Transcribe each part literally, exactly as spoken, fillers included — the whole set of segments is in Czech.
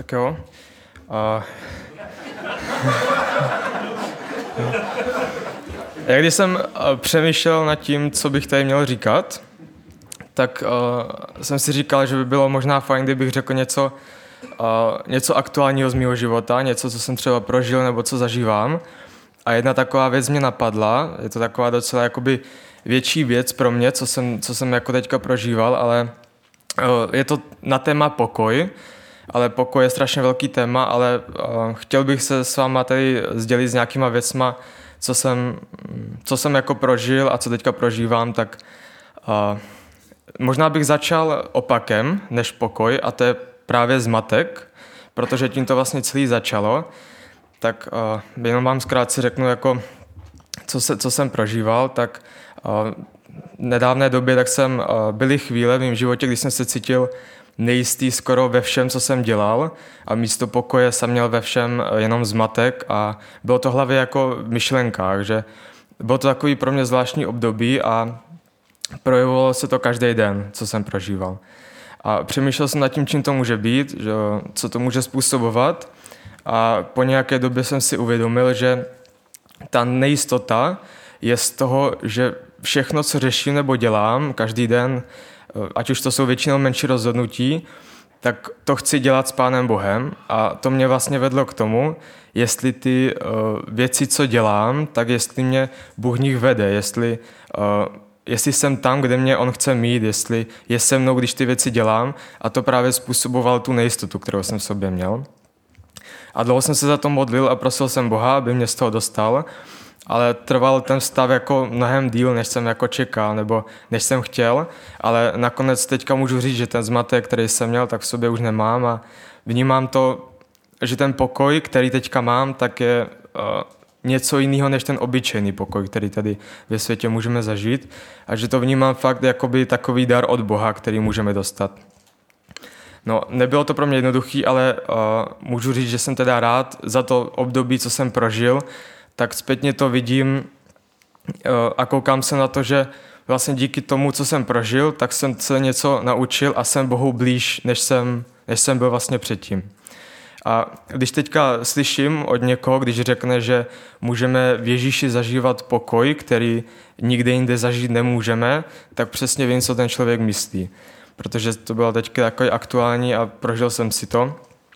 Tak jo. A... Já když jsem přemýšlel nad tím, co bych tady měl říkat, tak uh, jsem si říkal, že by bylo možná fajn, kdybych řekl něco, uh, něco aktuálního z mého života, něco, co jsem třeba prožil nebo co zažívám. A jedna taková věc mě napadla, je to taková docela jakoby větší věc pro mě, co jsem, co jsem jako teďka prožíval, ale uh, je to na téma pokoj, ale pokoj je strašně velký téma, ale uh, chtěl bych se s váma tady sdělit s nějakýma věcma, co jsem, co jsem jako prožil a co teďka prožívám, tak uh, možná bych začal opakem než pokoj, a to je právě zmatek, protože tím to vlastně celý začalo. Tak uh, jenom vám zkrátce řeknu, jako, co, se, co jsem prožíval. Tak uh, v nedávné době tak jsem, uh, byly chvíle v mém životě, kdy jsem se cítil nejistý skoro ve všem, co jsem dělal, a místo pokoje jsem měl ve všem jenom zmatek a bylo to hlavně jako v myšlenkách, že bylo to takový pro mě zvláštní období a projevovalo se to každý den, co jsem prožíval. A přemýšlel jsem nad tím, čím to může být, že, co to může způsobovat, a po nějaké době jsem si uvědomil, že ta nejistota je z toho, že všechno, co řeším nebo dělám každý den, ať už to jsou většinou menší rozhodnutí, tak to chci dělat s Pánem Bohem, a to mě vlastně vedlo k tomu, jestli ty uh, věci, co dělám, tak jestli mě Bůh v nich vede, jestli, uh, jestli jsem tam, kde mě On chce mít, jestli je se mnou, když ty věci dělám, a to právě způsoboval tu nejistotu, kterou jsem v sobě měl. A dlouho jsem se za to modlil a prosil jsem Boha, aby mě z toho dostal, ale trval ten stav jako mnohem díl, než jsem jako čekal, nebo než jsem chtěl, ale nakonec teďka můžu říct, že ten zmatek, který jsem měl, tak v sobě už nemám, a vnímám to, že ten pokoj, který teďka mám, tak je uh, něco jiného než ten obyčejný pokoj, který tady ve světě můžeme zažít, a že to vnímám fakt jakoby takový dar od Boha, který můžeme dostat. No, nebylo to pro mě jednoduchý, ale uh, můžu říct, že jsem teda rád za to období, co jsem prožil, tak zpětně to vidím uh, a koukám se na to, že vlastně díky tomu, co jsem prožil, tak jsem se něco naučil a jsem Bohu blíž, než jsem, než jsem byl vlastně předtím. A když teďka slyším od někoho, když řekne, že můžeme v Ježíši zažívat pokoj, který nikde jinde zažít nemůžeme, tak přesně vím, co ten člověk myslí. Protože to bylo teďka takový aktuální a prožil jsem si to.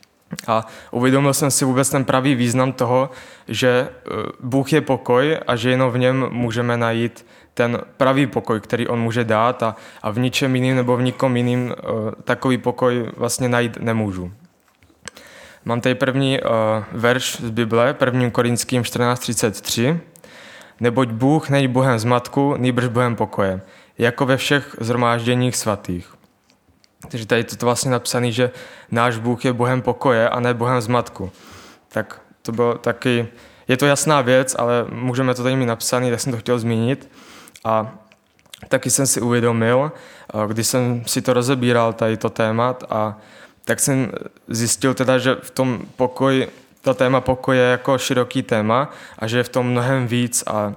A uvědomil jsem si vůbec ten pravý význam toho, že Bůh je pokoj a že jenom v něm můžeme najít ten pravý pokoj, který on může dát, a, a v ničem jiným nebo v nikom jiným takový pokoj vlastně najít nemůžu. Mám tady první uh, verš z Bible, první Korinským čtrnáct třicet tři. Neboť Bůh není Bohem zmatku, nýbrž Bohem pokoje, jako ve všech shromážděních svatých. Takže tady je to vlastně napsané, že náš Bůh je Bohem pokoje a ne Bohem zmatku. Tak to bylo taky, je to jasná věc, ale můžeme to tady mít napsané, tak jsem to chtěl zmínit. A taky jsem si uvědomil, když jsem si to rozebíral, tady to témat, a tak jsem zjistil teda, že v tom pokoji, to téma pokoje je jako široký téma a že je v tom mnohem víc. A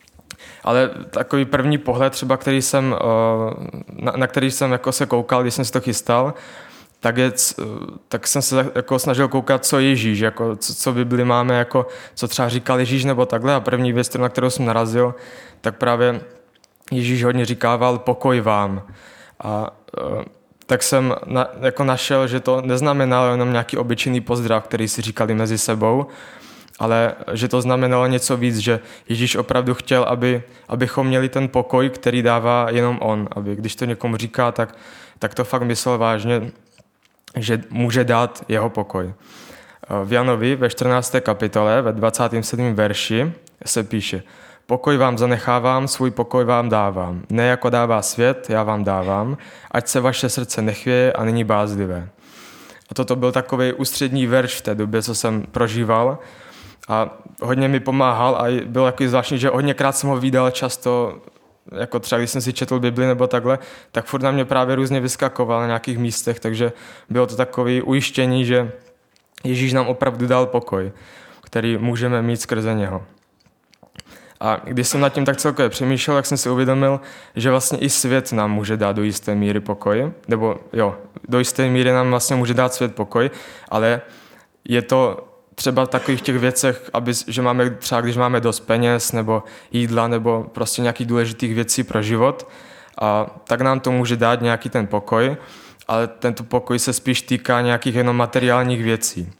ale takový první pohled třeba, který jsem, na, na který jsem jako se koukal, když jsem si to chystal, tak, je, tak jsem se jako snažil koukat, co Ježíš, jako, co, co v Bibli máme, jako, co třeba říkal Ježíš nebo takhle. A první věc, na kterou jsem narazil, tak právě Ježíš hodně říkával pokoj vám. A tak jsem na, jako našel, že to neznamenalo jenom nějaký obyčejný pozdrav, který si říkali mezi sebou, ale že to znamenalo něco víc, že Ježíš opravdu chtěl, aby, abychom měli ten pokoj, který dává jenom on. Aby když to někomu říká, tak, tak to fakt myslel vážně, že může dát jeho pokoj. V Janovi ve čtrnácté kapitole, ve dvacátém sedmém verši se píše: Pokoj vám zanechávám, svůj pokoj vám dávám. Ne jako dává svět, já vám dávám, ať se vaše srdce nechvěje a není bázlivé. A toto byl takový ústřední verš v té době, co jsem prožíval, a hodně mi pomáhal a bylo takový zvláštní, že hodněkrát jsem ho vídal často, jako třeba když jsem si četl Bibli nebo takhle, tak furt na mě právě různě vyskakoval na nějakých místech, takže bylo to takové ujištění, že Ježíš nám opravdu dal pokoj, který můžeme mít skrze něho. A když jsem nad tím tak celkově přemýšlel, tak jsem si uvědomil, že vlastně i svět nám může dát do jisté míry pokoj, nebo jo, do jisté míry nám vlastně může dát svět pokoj, ale je to třeba v takových těch věcech, aby, že máme třeba, když máme dost peněz, nebo jídla, nebo prostě nějakých důležitých věcí pro život, a tak nám to může dát nějaký ten pokoj, ale tento pokoj se spíš týká nějakých jenom materiálních věcí.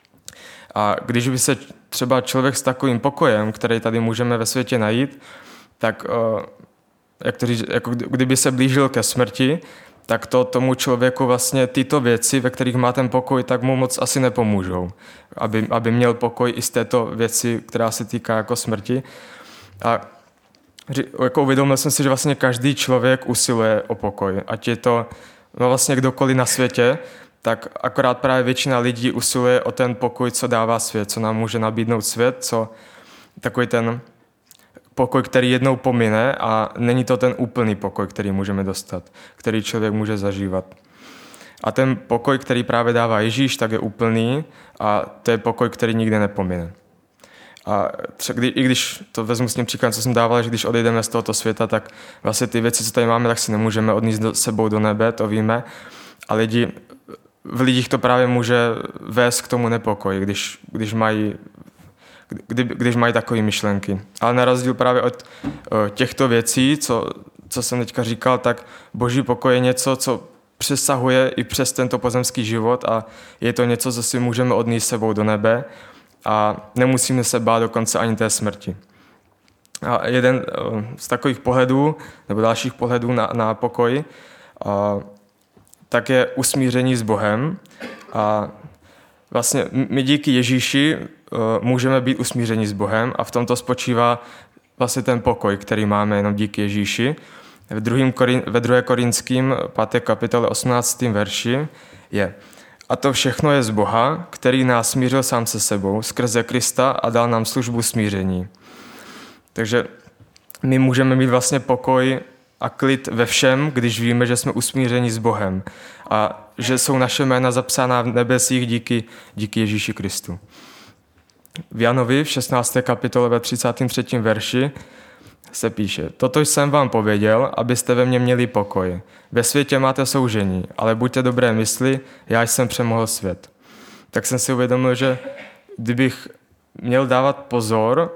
A když by se třeba člověk s takovým pokojem, který tady můžeme ve světě najít, tak jak to říct, jako kdyby se blížil ke smrti, tak to tomu člověku vlastně tyto věci, ve kterých má ten pokoj, tak mu moc asi nepomůžou, aby, aby měl pokoj i z této věci, která se týká jako smrti. A jako uvědomil jsem si, že vlastně každý člověk usiluje o pokoj, ať je to no vlastně kdokoliv na světě, tak akorát právě většina lidí usiluje o ten pokoj, co dává svět, co nám může nabídnout svět, co takový ten pokoj, který jednou pomine a není to ten úplný pokoj, který můžeme dostat, který člověk může zažívat. A ten pokoj, který právě dává Ježíš, tak je úplný a to je pokoj, který nikdy nepomine. A třeba, kdy, i když to vezmu s tím příkladem, co jsem dával, že když odejdeme z tohoto světa, tak vlastně ty věci, co tady máme, tak si nemůžeme odníst do, sebou do nebe, to víme. A lidi, v lidích to právě může vést k tomu nepokoji, když, když mají Kdy, když mají takové myšlenky. Ale na rozdíl právě od o, těchto věcí, co, co jsem teďka říkal, tak boží pokoj je něco, co přesahuje i přes tento pozemský život a je to něco, co si můžeme odnést sebou do nebe a nemusíme se bát dokonce ani té smrti. A jeden o, z takových pohledů, nebo dalších pohledů na, na pokoj, o, tak je usmíření s Bohem. A vlastně my díky Ježíši můžeme být usmířeni s Bohem a v tomto spočívá vlastně ten pokoj, který máme jenom díky Ježíši. Ve, druhým, ve druhé Korinským páté kapitole osmnáctém verši je: a to všechno je z Boha, který nás smířil sám se sebou skrze Krista a dal nám službu smíření. Takže my můžeme mít vlastně pokoj a klid ve všem, když víme, že jsme usmířeni s Bohem a že jsou naše jména zapsána v nebesích díky, díky Ježíši Kristu. V Janovi v šestnácté kapitole ve třicátém třetím verši se píše: toto jsem vám pověděl, abyste ve mně měli pokoj. Ve světě máte soužení, ale buďte dobré mysli, já jsem přemohl svět. Tak jsem si uvědomil, že kdybych měl dávat pozor,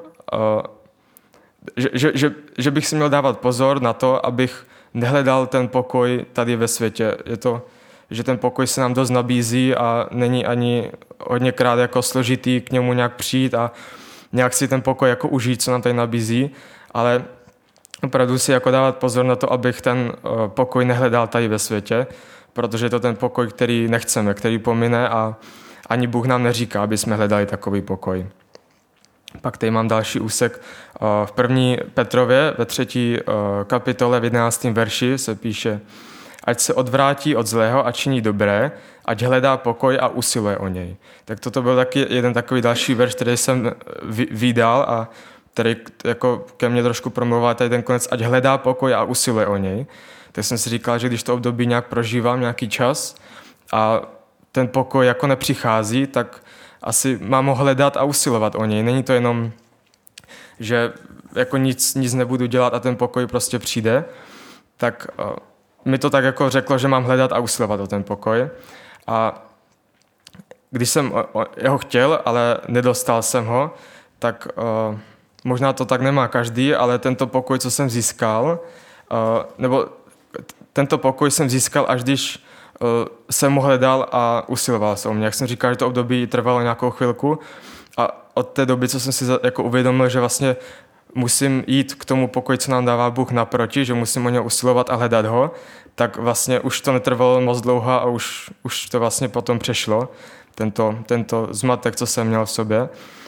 že, že, že, že bych si měl dávat pozor na to, abych nehledal ten pokoj tady ve světě. Je to, že ten pokoj se nám dost nabízí a není ani hodněkrát jako složitý k němu nějak přijít a nějak si ten pokoj jako užít, co nám tady nabízí, ale opravdu si jako dávat pozor na to, abych ten pokoj nehledal tady ve světě, protože je to ten pokoj, který nechceme, který pomine a ani Bůh nám neříká, aby jsme hledali takový pokoj. Pak tady mám další úsek. V první Petrově ve třetí kapitole v jedenáctém verši se píše: ať se odvrátí od zlého a činí dobré, ať hledá pokoj a usiluje o něj. Tak toto byl taky jeden takový další verš, který jsem vydal a který jako ke mně trošku promluvá tady ten konec, ať hledá pokoj a usiluje o něj. Tak jsem si říkal, že když to období nějak prožívám nějaký čas a ten pokoj jako nepřichází, tak asi mám ho hledat a usilovat o něj. Není to jenom, že jako nic, nic nebudu dělat a ten pokoj prostě přijde, tak mi to tak jako řeklo, že mám hledat a usilovat o ten pokoj. A když jsem ho chtěl, ale nedostal jsem ho, tak uh, možná to tak nemá každý, ale tento pokoj, co jsem získal, uh, nebo tento pokoj jsem získal, až když uh, jsem ho hledal a usiloval jsem o mě. Jak jsem říkal, že to období trvalo nějakou chvilku a od té doby, co jsem si jako uvědomil, že vlastně musím jít k tomu pokoji, co nám dává Bůh naproti, že musím o něj usilovat a hledat ho, tak vlastně už to netrvalo moc dlouho a už, už to vlastně potom přešlo, tento, tento zmatek, co jsem měl v sobě.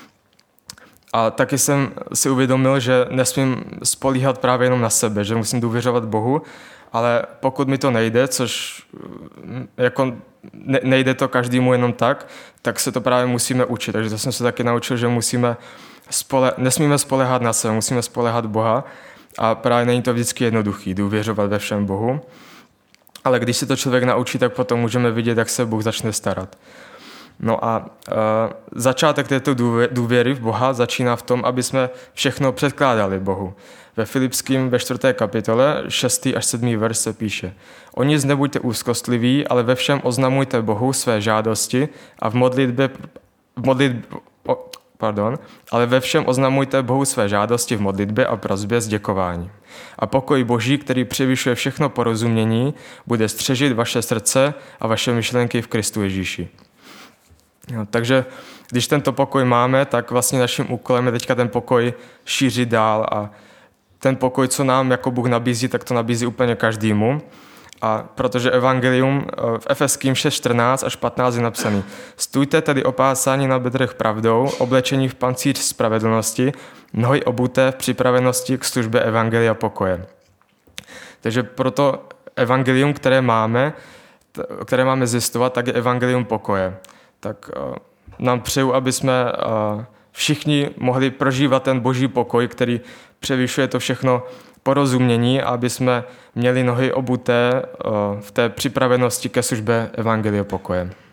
A taky jsem si uvědomil, že nesmím spolíhat právě jenom na sebe, že musím důvěřovat Bohu, ale pokud mi to nejde, což jako nejde to každému jenom tak, tak se to právě musíme učit. Takže to jsem se taky naučil, že musíme spole, nesmíme spoléhat na sebe, musíme spoléhat Boha a právě není to vždycky jednoduchý, důvěřovat ve všem Bohu. Ale když se to člověk naučí, tak potom můžeme vidět, jak se Bůh začne starat. No a uh, začátek této důvěry v Boha začíná v tom, aby jsme všechno předkládali Bohu. Ve Filipským ve čtvrté kapitole šestý až sedmý verš se píše: O nic nebuďte úzkostliví, ale ve všem oznamujte Bohu své žádosti a v modlitbě, v modlitbě o, pardon, ale ve všem oznamujte Bohu své žádosti v modlitbě a prosbě s děkováním. A pokoj Boží, který převyšuje všechno porozumění, bude střežit vaše srdce a vaše myšlenky v Kristu Ježíši. No, takže když tento pokoj máme, tak vlastně naším úkolem je teďka ten pokoj šířit dál a ten pokoj, co nám jako Bůh nabízí, tak to nabízí úplně každému. A protože evangelium v Efeským šest čtrnáct až patnáct je napsaný: Stůjte tedy opásáni na bedrech pravdou, oblečení v pancíř spravedlnosti, nohy obuté v připravenosti k službě evangelia pokoje. Takže proto evangelium, které máme, které máme zjistovat, tak je evangelium pokoje. Tak uh, nám přeju, aby jsme uh, všichni mohli prožívat ten boží pokoj, který převyšuje to všechno porozumění, a aby jsme měli nohy obuté uh, v té připravenosti ke službě evangelia pokoje.